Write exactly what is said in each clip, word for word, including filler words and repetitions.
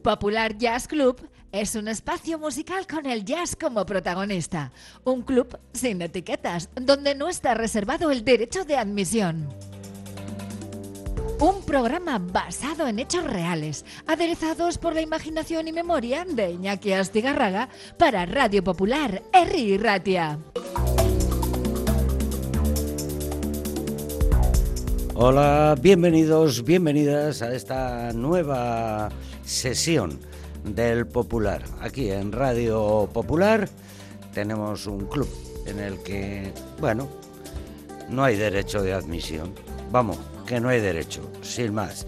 Popular Jazz Club es un espacio musical con el jazz como protagonista. Un club sin etiquetas, donde no está reservado el derecho de admisión. Un programa basado en hechos reales, aderezados por la imaginación y memoria de Iñaki Astigarraga para Radio Popular, Herri Ratia. Hola, bienvenidos, bienvenidas a esta nueva sesión del Popular. Aquí en Radio Popular tenemos un club en el que, bueno, no hay derecho de admisión. Vamos, que no hay derecho, sin más.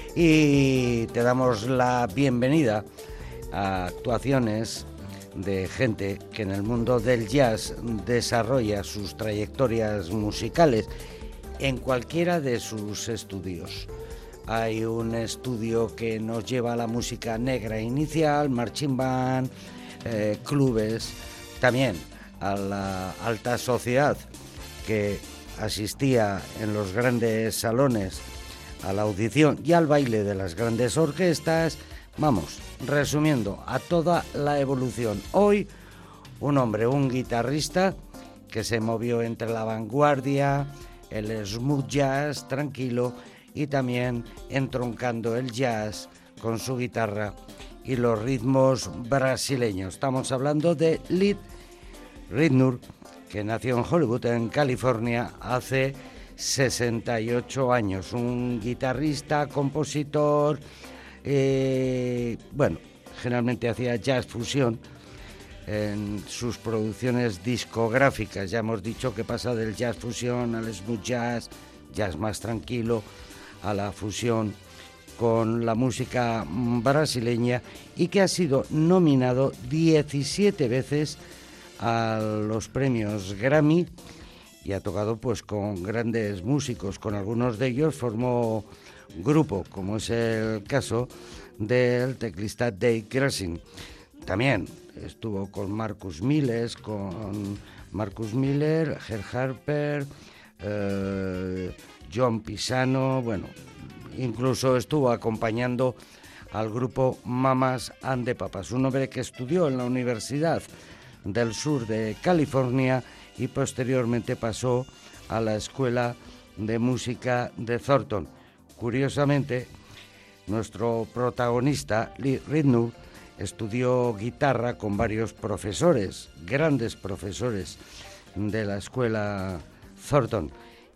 Y te damos la bienvenida a actuaciones de gente que en el mundo del jazz desarrolla sus trayectorias musicales en cualquiera de sus estudios. Hay un estudio que nos lleva a la música negra inicial, marching band, eh, clubes, también a la alta sociedad que asistía en los grandes salones a la audición y al baile de las grandes orquestas. Vamos, resumiendo, a toda la evolución. Hoy, un hombre, un guitarrista que se movió entre la vanguardia, el smooth jazz tranquilo y también entroncando el jazz con su guitarra y los ritmos brasileños. Estamos hablando de Lee Ritenour, que nació en Hollywood, en California, hace sesenta y ocho años. Un guitarrista, compositor, eh, bueno, generalmente hacía jazz fusión en sus producciones discográficas. Ya hemos dicho que pasa del jazz fusión al smooth jazz, jazz más tranquilo, a la fusión con la música brasileña, y que ha sido nominado diecisiete veces a los premios Grammy y ha tocado pues con grandes músicos. Con algunos de ellos formó grupo, como es el caso del teclista Dave Grusin. También estuvo con Marcus Miller, con Marcus Miller, Herb Harper, eh, John Pisano, bueno, incluso estuvo acompañando al grupo Mamas and the Papas, un hombre que estudió en la Universidad del Sur de California y posteriormente pasó a la Escuela de Música de Thornton. Curiosamente, nuestro protagonista, Lee Ritenour, estudió guitarra con varios profesores, grandes profesores de la Escuela Thornton,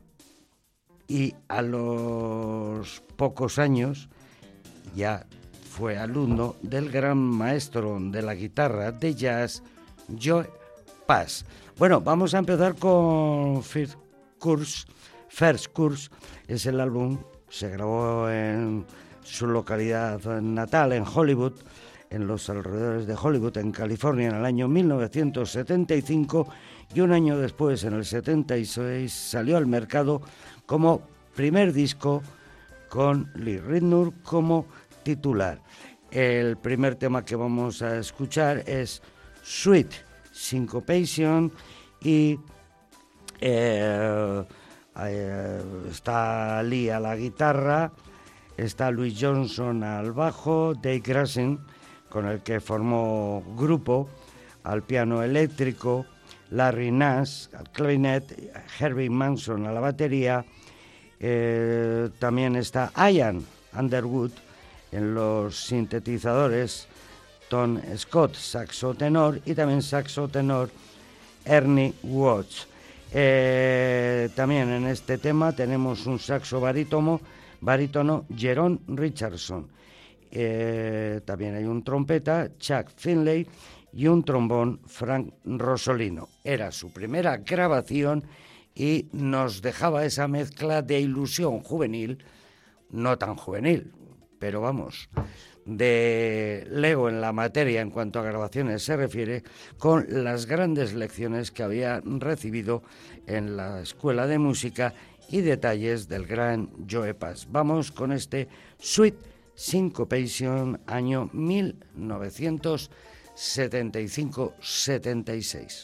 y a los pocos años ya fue alumno del gran maestro de la guitarra de jazz, Joe Pass. Bueno, vamos a empezar con First Course. First Course es el álbum, se grabó en su localidad natal, en Hollywood, en los alrededores de Hollywood, en California, en el año mil novecientos setenta y cinco, y un año después, en el setenta y seis, salió al mercado como primer disco con Lee Ritenour como titular. El primer tema que vamos a escuchar es Sweet Syncopation y eh, eh, está Lee a la guitarra, está Louis Johnson al bajo, Dave Grusin, con el que formó grupo, al piano eléctrico, Larry Nash al clarinet, Herbie Manson a la batería, eh, también está Ian Underwood en los sintetizadores, Tom Scott saxo tenor y también saxo tenor Ernie Watts. Eh, también en este tema tenemos un saxo barítono, barítono Jerome Richardson. Eh, también hay un trompeta, Chuck Finlay, y un trombón, Frank Rosolino. Era su primera grabación y nos dejaba esa mezcla de ilusión juvenil, no tan juvenil, pero vamos, de lego en la materia en cuanto a grabaciones se refiere, con las grandes lecciones que había recibido en la escuela de música y detalles del gran Joe Pass. Vamos con este Sweet Syncopation, año mil novecientos setenta y cinco setenta y seis.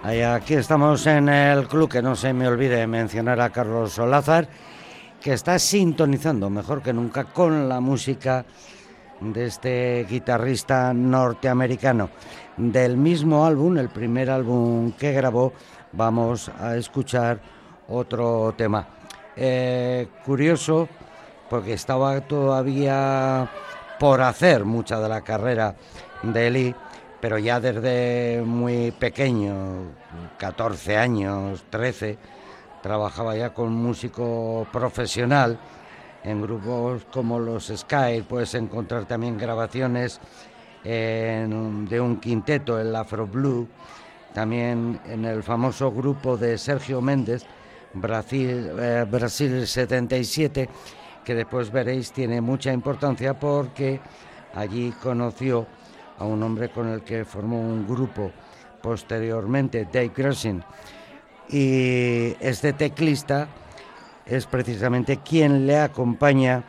Aquí estamos en el club, que no se me olvide mencionar a Carlos Solázar, que está sintonizando mejor que nunca con la música de este guitarrista norteamericano. Del mismo álbum, el primer álbum que grabó, vamos a escuchar otro tema. Eh, curioso, porque estaba todavía por hacer mucha de la carrera de Lee, pero ya desde muy pequeño, catorce años, trece, trabajaba ya con músico profesional en grupos como los Sky. Puedes encontrar también grabaciones en, de un quinteto, el Afro Blue, también en el famoso grupo de Sergio Méndez, Brasil, eh, Brasil setenta y siete, que después veréis tiene mucha importancia porque allí conoció a un hombre con el que formó un grupo posteriormente, Dave Grusin, y este teclista es precisamente quien le acompaña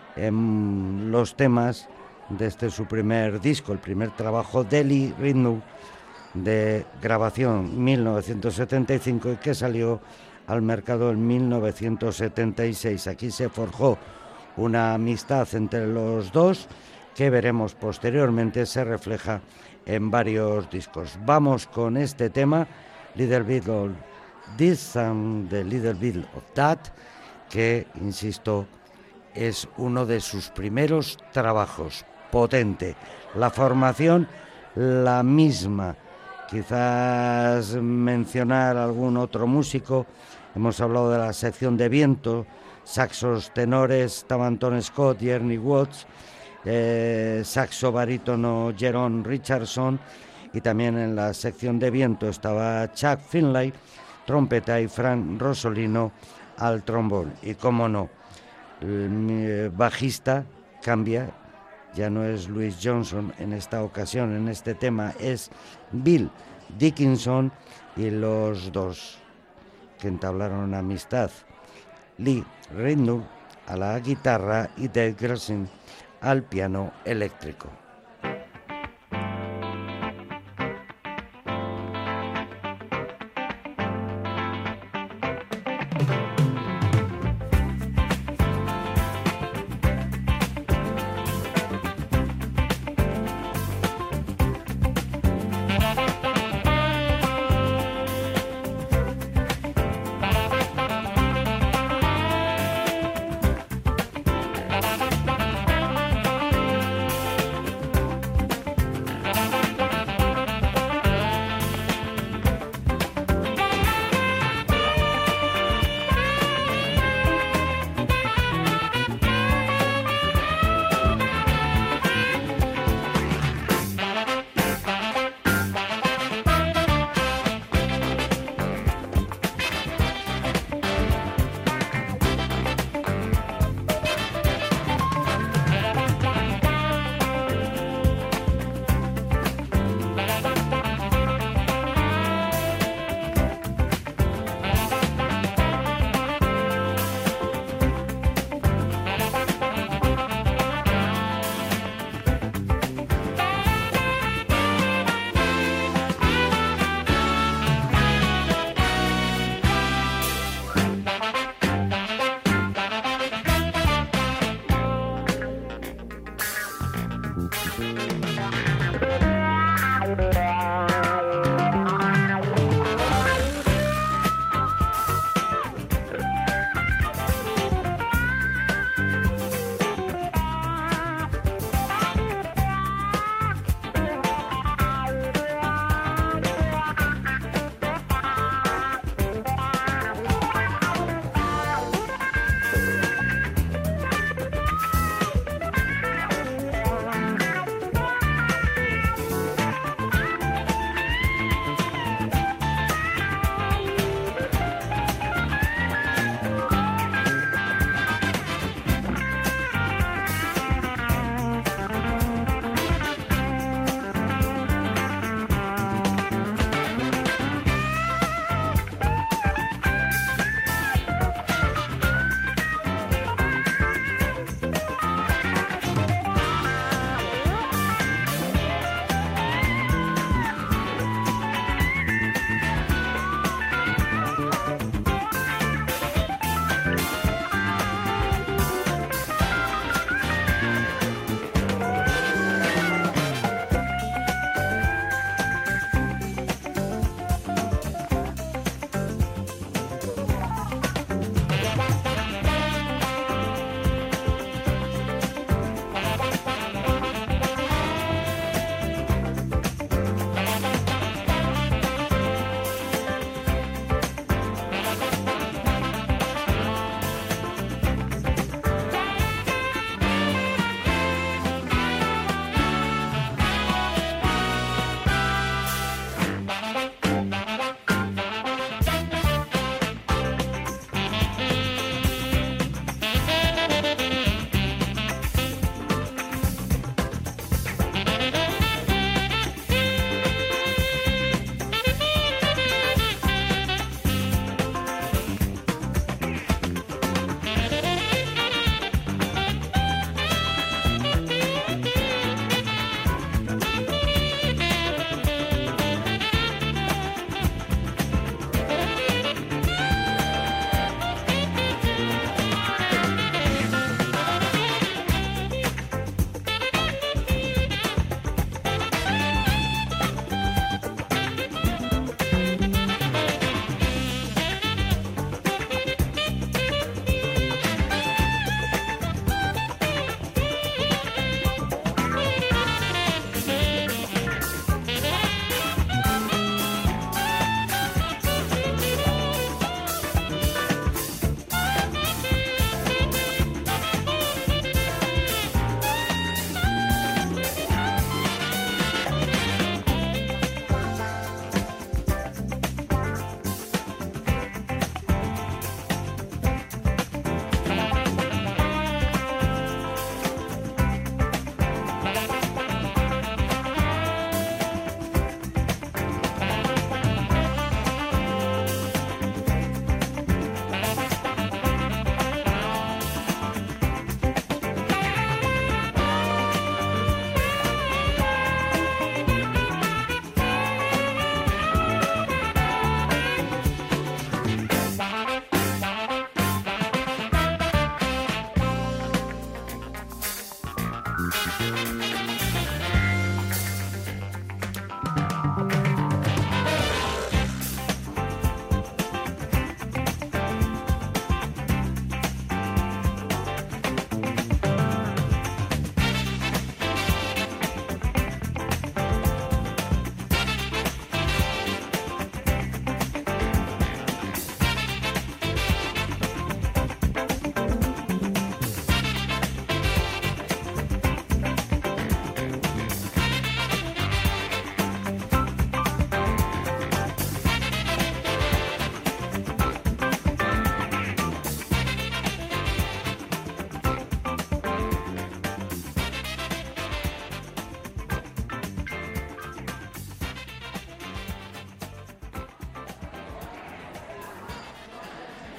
en los temas de este su primer disco, el primer trabajo de Lee Ritenour, de grabación mil novecientos setenta y cinco, y que salió al mercado en mil novecientos setenta y seis. Aquí se forjó una amistad entre los dos que veremos posteriormente se refleja en varios discos. Vamos con este tema, Little Bit of This and the Little Bit of That, que, insisto, es uno de sus primeros trabajos, potente. La formación, la misma. Quizás mencionar algún otro músico. Hemos hablado de la sección de viento, saxos tenores, estaban Tom Scott y Ernie Watts, eh, saxo barítono Jerome Richardson, y también en la sección de viento estaba Chuck Finlay, trompeta, y Frank Rosolino al trombón. Y cómo no, el bajista cambia, ya no es Louis Johnson en esta ocasión, en este tema es Bill Dickinson, y los dos que entablaron amistad, Lee Ritenour a la guitarra y Dave Grusin al piano eléctrico.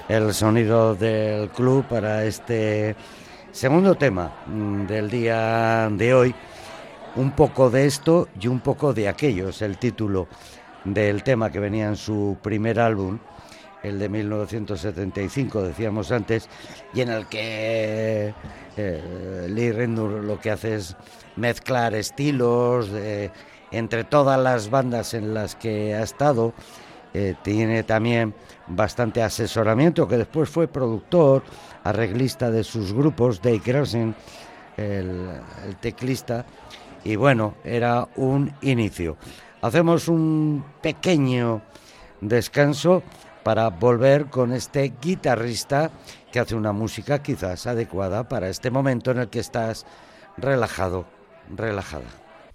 el sonido del club para este segundo tema del día de hoy. Un poco de esto y un poco de aquello es el título del tema que venía en su primer álbum, el de mil novecientos setenta y cinco, decíamos antes, y en el que eh, Lee Ritenour lo que hace es mezclar estilos de, entre todas las bandas en las que ha estado. Eh, tiene también bastante asesoramiento, que después fue productor, arreglista de sus grupos, Dave Grusin, el, el teclista, y bueno, era un inicio. Hacemos un pequeño descanso para volver con este guitarrista que hace una música quizás adecuada para este momento en el que estás relajado, relajada.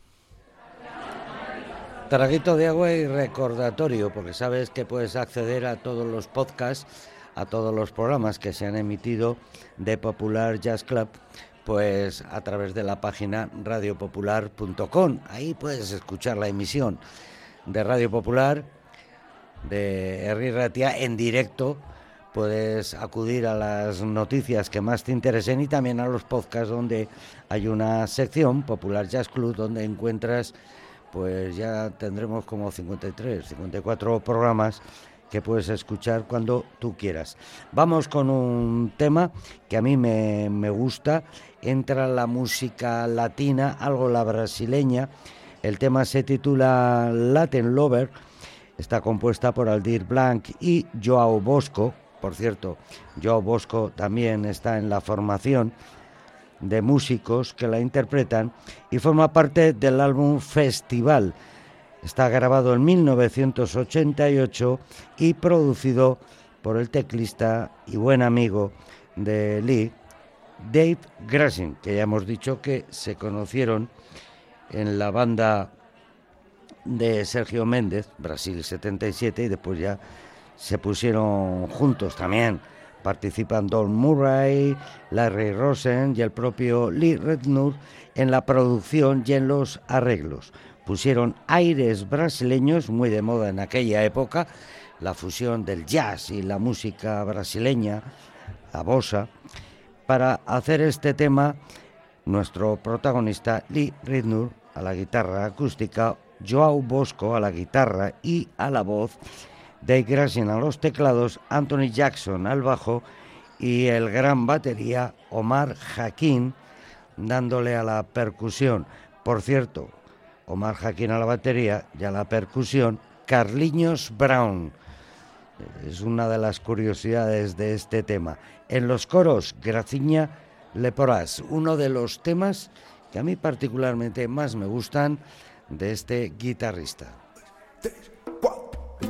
Traguito de agua y recordatorio, porque sabes que puedes acceder a todos los podcasts, a todos los programas que se han emitido de Popular Jazz Club, pues a través de la página radio popular punto com. Ahí puedes escuchar la emisión de Radio Popular, de Herri Ratia en directo. Puedes acudir a las noticias que más te interesen y también a los podcasts, donde hay una sección Popular Jazz Club donde encuentras, pues ya tendremos como cincuenta y tres, cincuenta y cuatro programas que puedes escuchar cuando tú quieras. Vamos con un tema que a mí me, me gusta. Entra la música latina, algo la brasileña. El tema se titula Latin Lover. Está compuesta por Aldir Blanc y Joao Bosco. Por cierto, Joao Bosco también está en la formación de músicos que la interpretan y forma parte del álbum Festival. Está grabado en mil novecientos ochenta y ocho y producido por el teclista y buen amigo de Lee, Dave Grusin, que ya hemos dicho que se conocieron en la banda de Sergio Méndez, Brasil setenta y siete, y después ya se pusieron juntos también. Participan Don Murray, Larry Rosen y el propio Lee Ritenour en la producción y en los arreglos. Pusieron aires brasileños, muy de moda en aquella época, la fusión del jazz y la música brasileña, la bossa. Para hacer este tema, nuestro protagonista Lee Ritenour a la guitarra acústica, Joao Bosco a la guitarra y a la voz, Dave Grusin a los teclados, Anthony Jackson al bajo y el gran batería Omar Hakim dándole a la percusión. Por cierto, Omar Hakim a la batería y a la percusión, Carlinhos Brown. Es una de las curiosidades de este tema. En los coros, Graciña Leporás, uno de los temas que a mí particularmente más me gustan de este guitarrista. Tres, cuatro.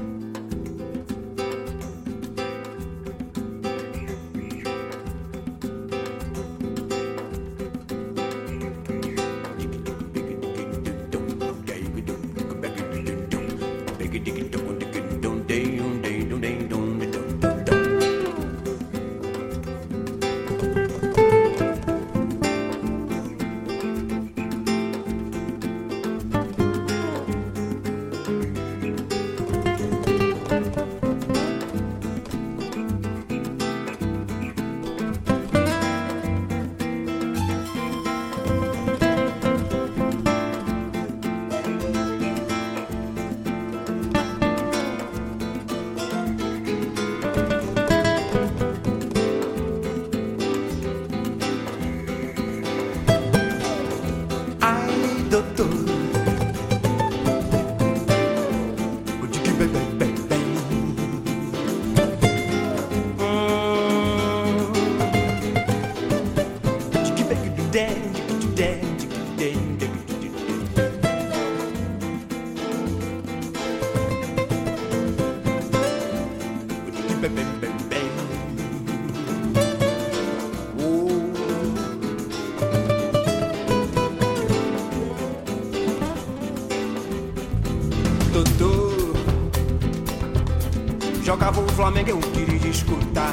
Jogava o Flamengo, eu queria escutar.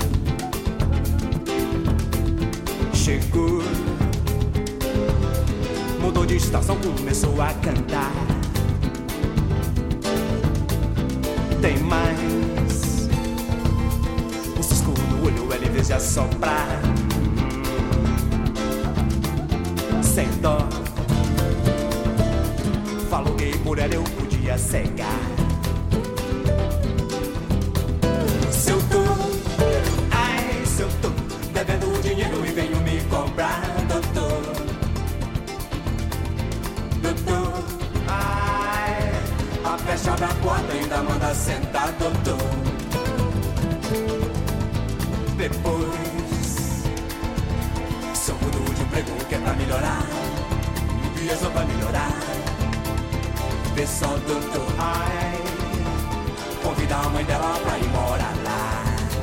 Chegou, mudou de estação, começou a cantar. Tem mais, soprar sem dó. Falou que por ela eu podia cegar. Se eu tô, ai, se eu tô devendo dinheiro e venho me cobrar, doutor, doutor, ai, a fecha da porta ainda manda sentar, doutor. Depois, se eu mudo de emprego que é pra melhorar, e é só pra melhorar. Vê só, doutor, ai, convidar a mãe dela pra ir morar lá.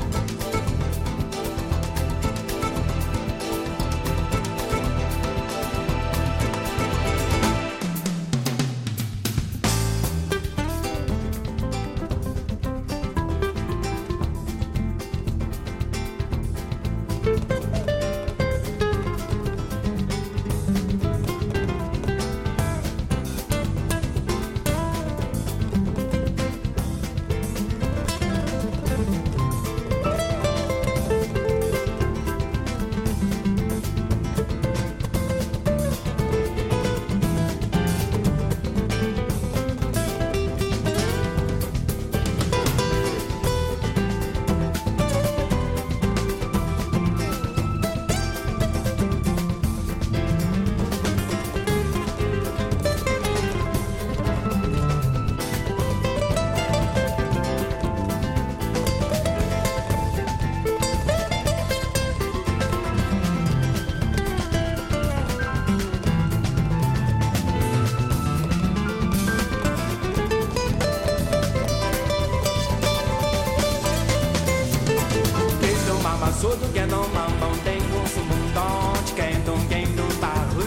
Todo que não mamão tem um sumundão de quem não quem não barru.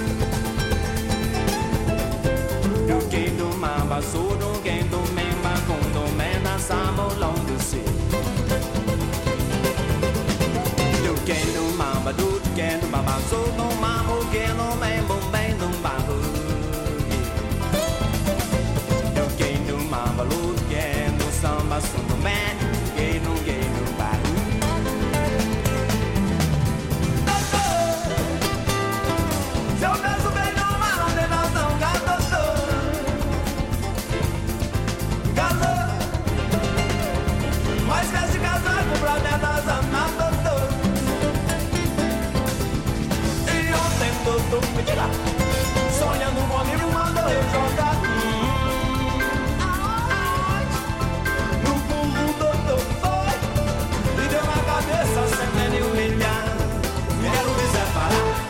Do que do mamba suru quem do memba com do mena samolão do se. Do que do mamba do que do mamba suru mamo que no membo bem do barru. Do que do mamba lu que no samba suru men que no que no barru. Sonhando comigo, mandou eu jogar no fundo, doutor foi e deu na cabeça sem nem humilhar. Me quero me separar.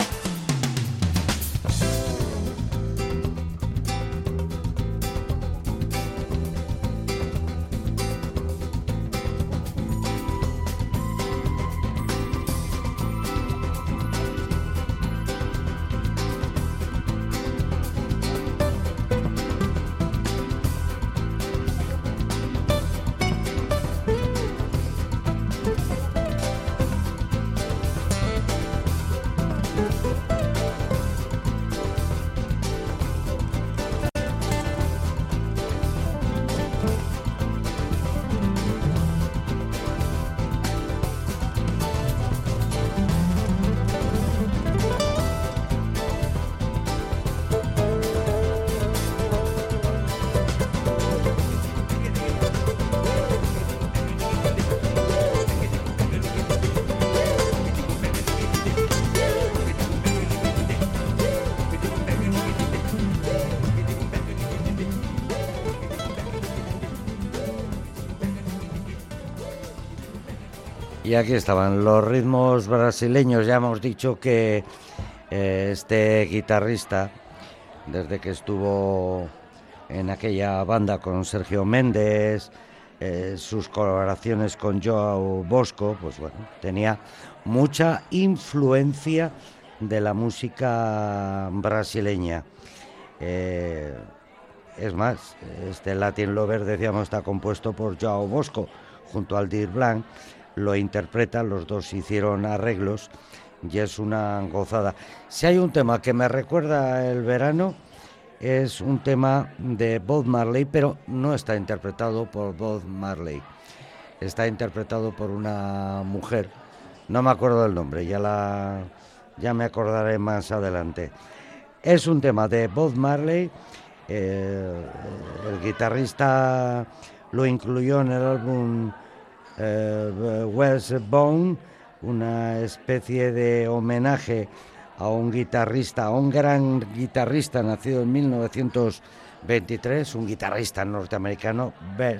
Y aquí estaban los ritmos brasileños. Ya hemos dicho que eh, este guitarrista, desde que estuvo en aquella banda con Sergio Méndez, eh, sus colaboraciones con Joao Bosco, pues bueno, tenía mucha influencia de la música brasileña. Eh, es más, este Latin Lover, decíamos, está compuesto por Joao Bosco junto al Dir Blanc. Lo interpretan, los dos hicieron arreglos y es una gozada. Si hay un tema que me recuerda el verano, es un tema de Bob Marley, pero no está interpretado por Bob Marley. Está interpretado por una mujer no me acuerdo del nombre, ya, la, ya me acordaré más adelante. Es un tema de Bob Marley, eh, el guitarrista lo incluyó en el álbum eh, Wishbone, una especie de homenaje a un guitarrista, a un gran guitarrista nacido en mil novecientos veintitrés, un guitarrista norteamericano,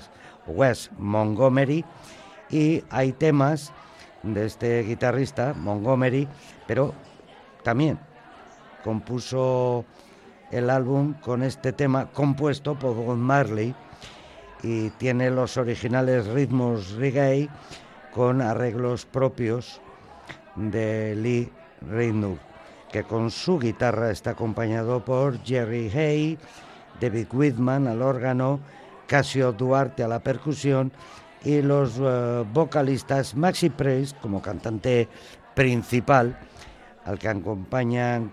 Wes Montgomery, y hay temas de este guitarrista, Montgomery, pero también compuso el álbum con este tema compuesto por Bob Marley y tiene los originales ritmos reggae con arreglos propios de Lee Ritenour, que con su guitarra está acompañado por Jerry Hay, David Whitman al órgano, Casio Duarte a la percusión y los uh, vocalistas Maxi Priest como cantante principal, al que acompañan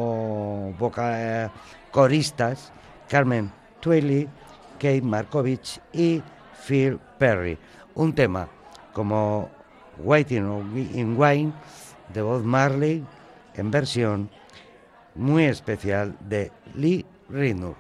como voca- eh, coristas Carmen Twilly, Kate Markovich y Phil Perry. Un tema como Waiting in Wine de Bob Marley en versión muy especial de Lee Ritenour.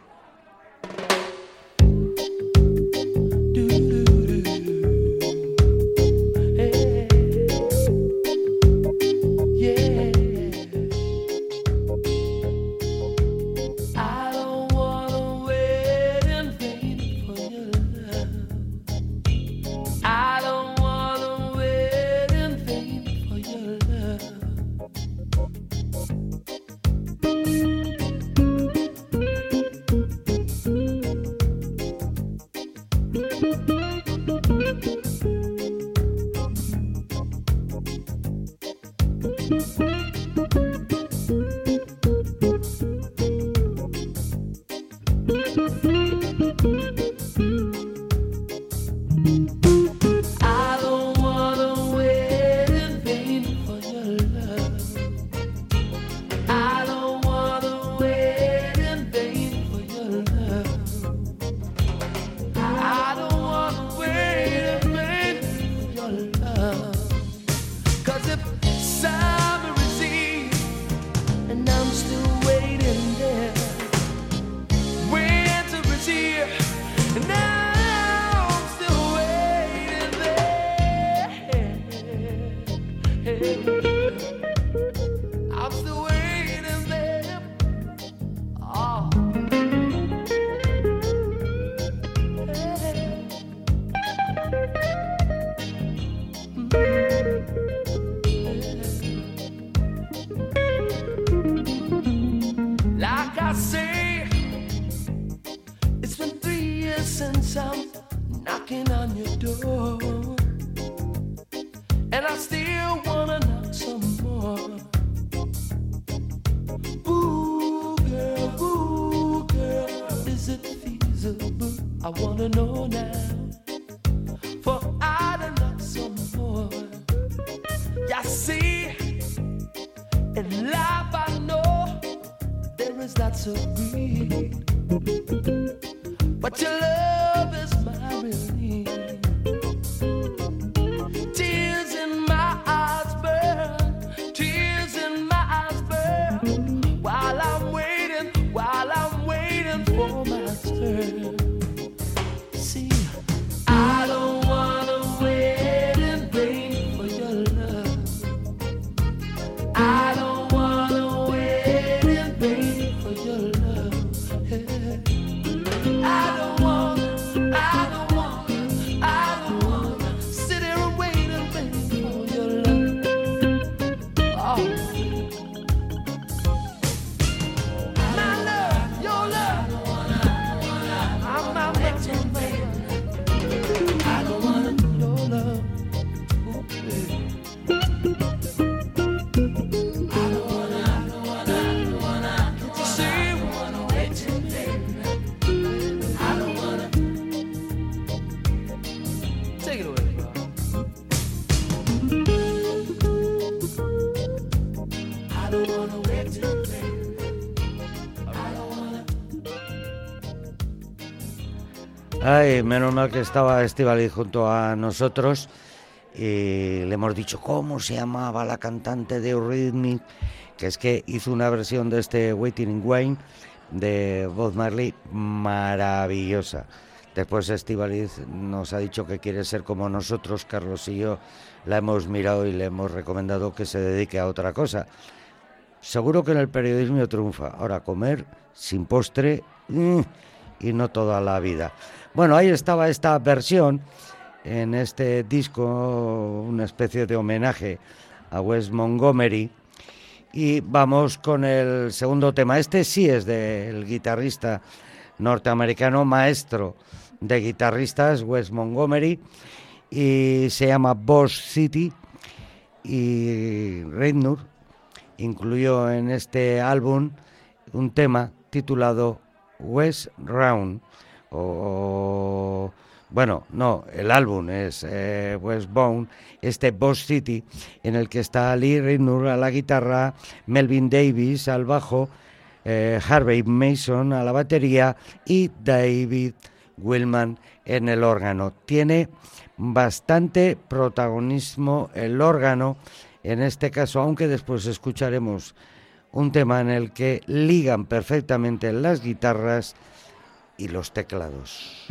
Ay, menos mal que estaba Estíbaliz junto a nosotros, y le hemos dicho cómo se llamaba la cantante de Eurythmics, que es que hizo una versión de este Waiting in Wayne de Bob Marley maravillosa. Después Estíbaliz nos ha dicho que quiere ser como nosotros. Carlos y yo la hemos mirado y le hemos recomendado que se dedique a otra cosa. Seguro que en el periodismo triunfa. Ahora, comer sin postre mmm, y no toda la vida. Bueno, ahí estaba esta versión en este disco, una especie de homenaje a Wes Montgomery. Y vamos con el segundo tema. Este sí es del guitarrista norteamericano, maestro de guitarristas, Wes Montgomery, y se llama Boss City. Y Reznor incluyó en este álbum un tema titulado West Round, o bueno, no, el álbum es eh, Westbound, este Boss City, en el que está Lee Reznor a la guitarra, Melvin Davis al bajo, eh, Harvey Mason a la batería y David Willman en el órgano. Tiene bastante protagonismo el órgano en este caso, aunque después escucharemos un tema en el que ligan perfectamente las guitarras y los teclados.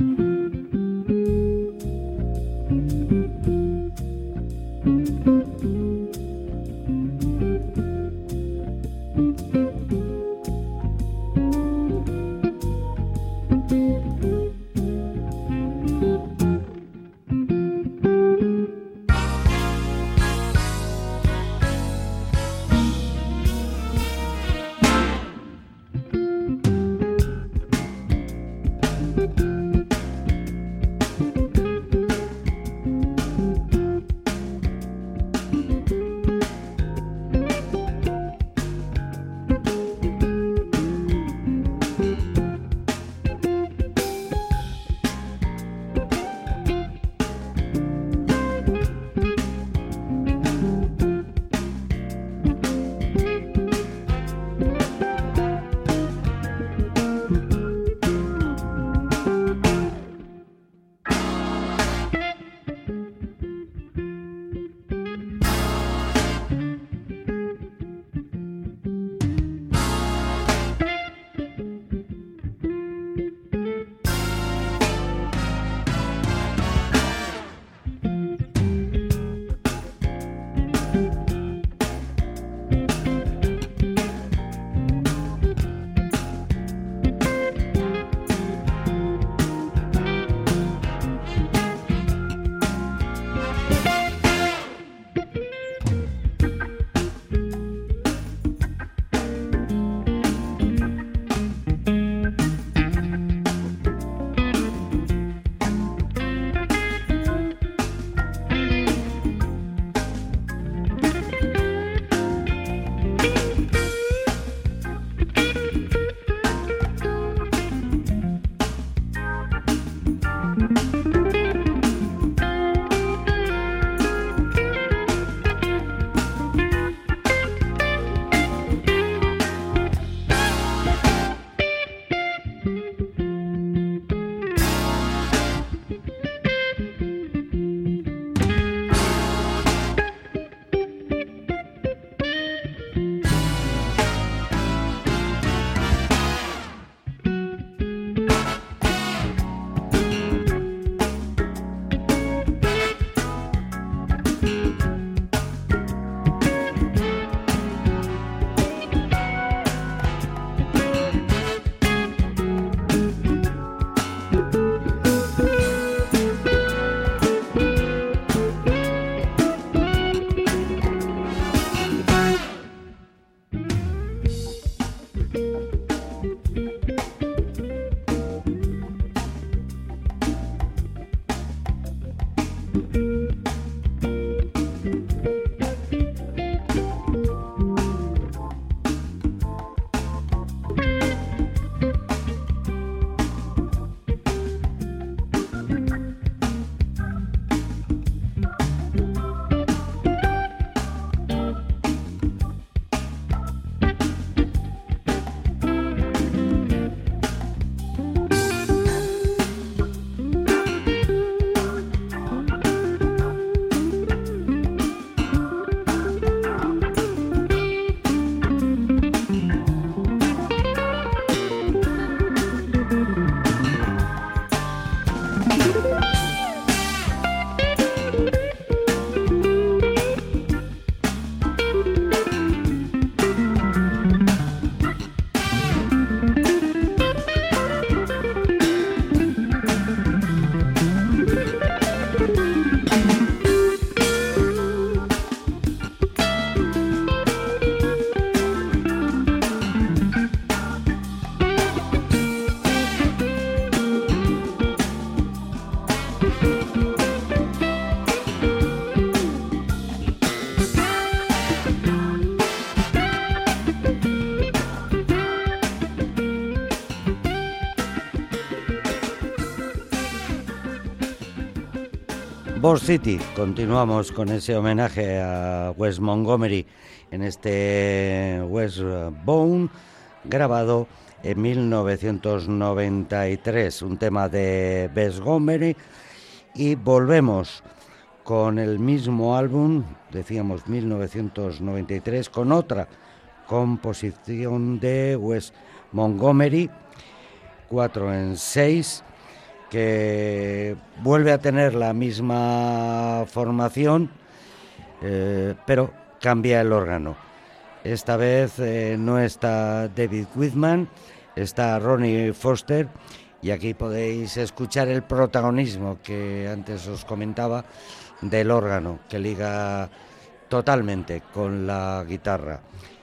Boss City, continuamos con ese homenaje a Wes Montgomery en este Wishbone, grabado en mil novecientos noventa y tres, un tema de Wes Montgomery, y volvemos con el mismo álbum, decíamos mil novecientos noventa y tres, con otra composición de Wes Montgomery, cuatro en seis, que vuelve a tener la misma formación, eh, pero cambia el órgano. Esta vez eh, no está David Whitman, está Ronnie Foster, y aquí podéis escuchar el protagonismo que antes os comentaba del órgano, que liga totalmente con la guitarra.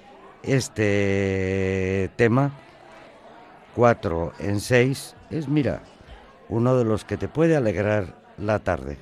Este tema, cuatro en seis, es, mira, uno de los que te puede alegrar la tarde.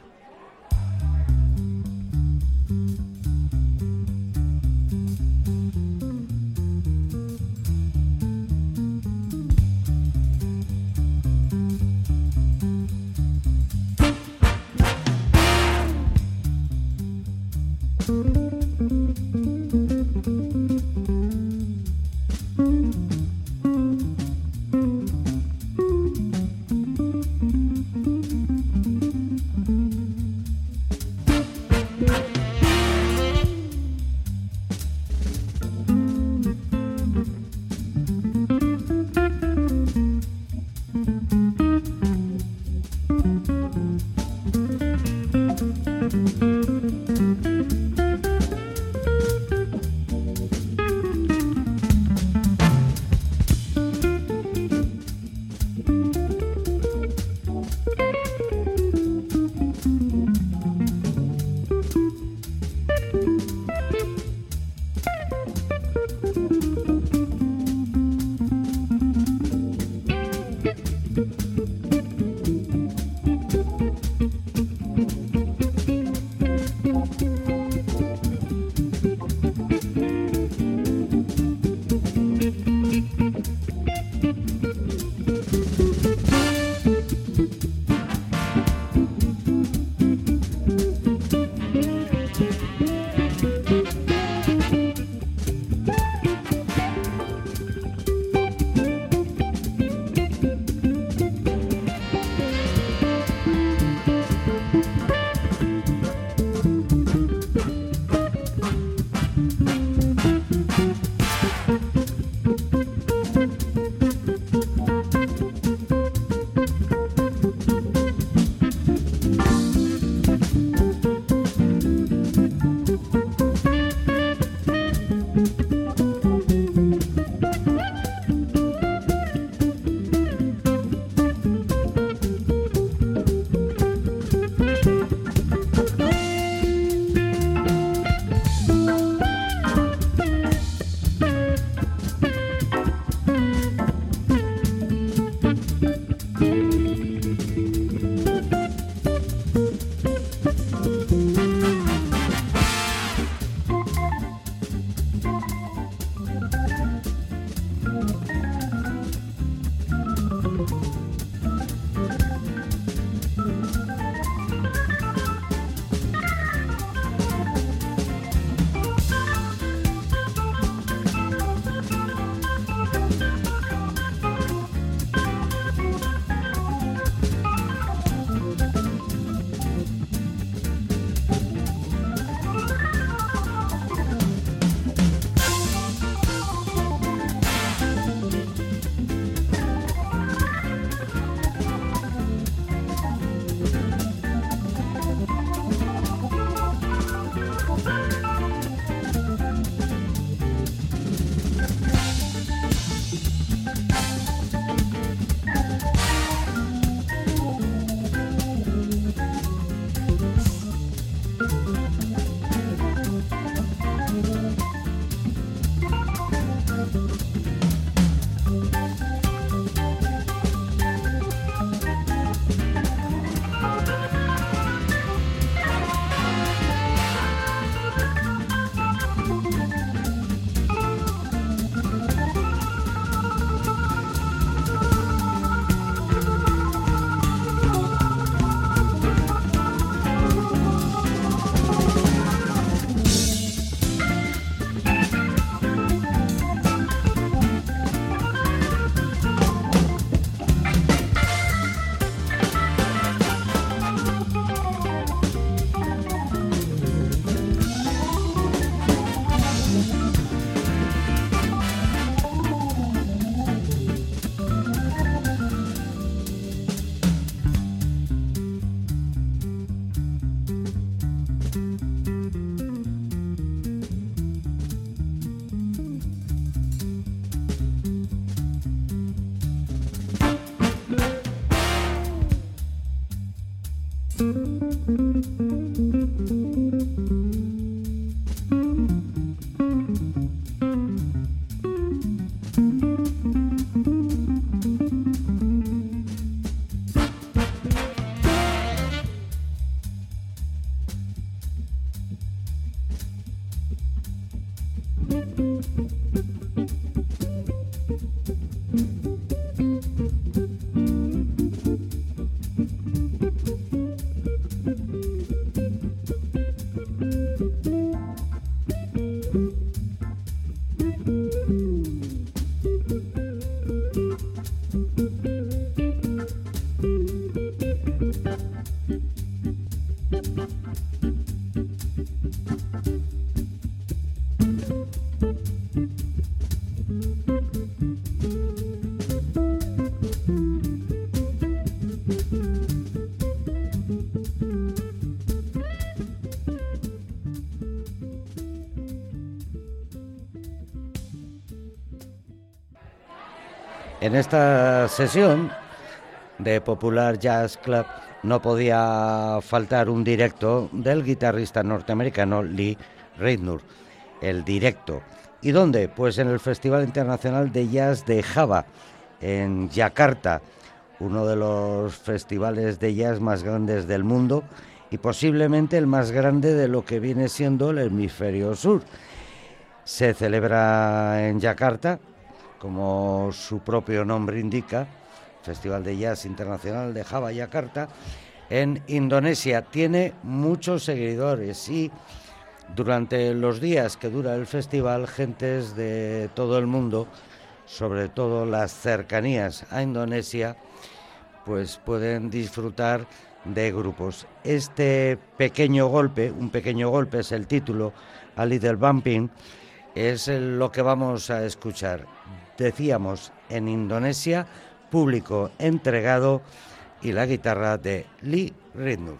En esta sesión de Popular Jazz Club no podía faltar un directo del guitarrista norteamericano Lee Ritenour, el directo. ¿Y dónde? Pues en el Festival Internacional de Jazz de Java, en Yakarta, uno de los festivales de jazz más grandes del mundo y posiblemente el más grande de lo que viene siendo el hemisferio sur. Se celebra en Yakarta, como su propio nombre indica, Festival de Jazz Internacional de Java, Yakarta, en Indonesia. Tiene muchos seguidores y durante los días que dura el festival, gentes de todo el mundo, sobre todo las cercanías a Indonesia, pues pueden disfrutar de grupos. Este pequeño golpe, un pequeño golpe es el título, A Little Bumping, es lo que vamos a escuchar. Decíamos, en Indonesia, público entregado y la guitarra de Lee Ritenour.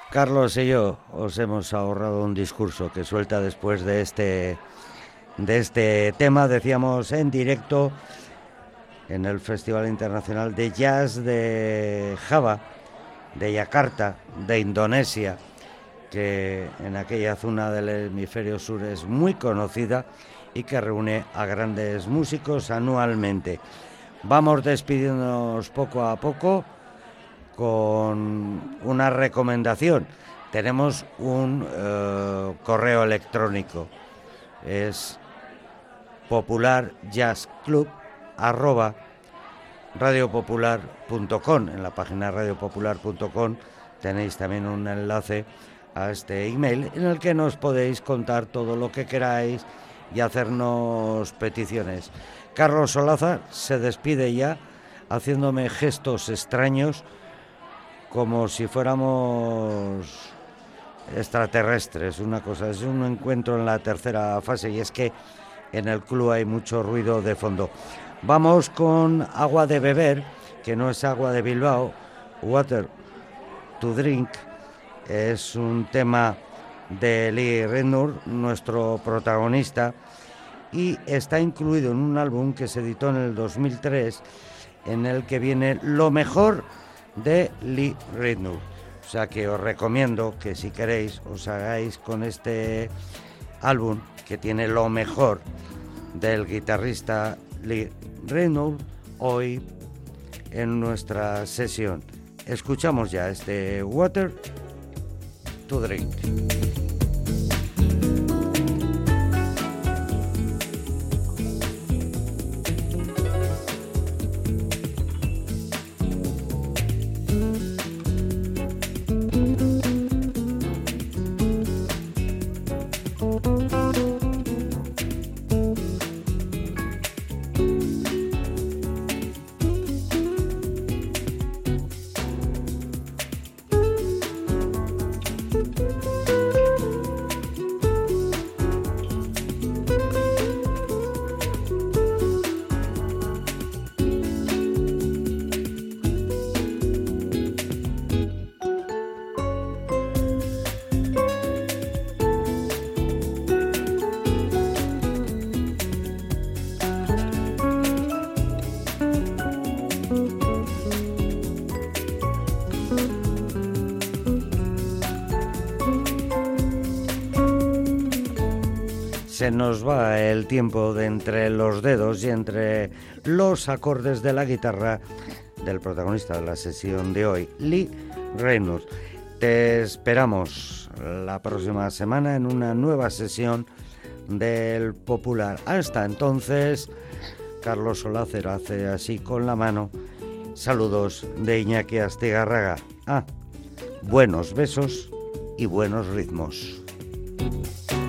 Carlos y yo os hemos ahorrado un discurso que suelta después de este, de este tema, decíamos en directo en el Festival Internacional de Jazz de Java, de Yakarta, de Indonesia, que en aquella zona del hemisferio sur es muy conocida y que reúne a grandes músicos anualmente. Vamos despidiéndonos poco a poco con una recomendación. Tenemos un uh, correo electrónico, es popularjazzclub arroba radiopopular punto com. En la página radiopopular punto com tenéis también un enlace a este email en el que nos podéis contar todo lo que queráis y hacernos peticiones. Carlos Solázar se despide ya haciéndome gestos extraños como si fuéramos extraterrestres, una cosa, es un encuentro en la tercera fase y es que en el club hay mucho ruido de fondo. Vamos con Agua de Beber, que no es agua de Bilbao, Water to Drink, es un tema de Lee Ritenour, nuestro protagonista, y está incluido en un álbum que se editó en el dos mil tres, en el que viene lo mejor de Lee Ritenour. O sea que os recomiendo que si queréis os hagáis con este álbum que tiene lo mejor del guitarrista Lee Ritenour hoy en nuestra sesión. Escuchamos ya este Water to Drink. Se nos va el tiempo de entre los dedos y entre los acordes de la guitarra del protagonista de la sesión de hoy, Lee Ritenour. Te esperamos la próxima semana en una nueva sesión del Popular. Hasta entonces, Carlos Solázar hace así con la mano. Saludos de Iñaki Astigarraga. Ah, buenos besos y buenos ritmos.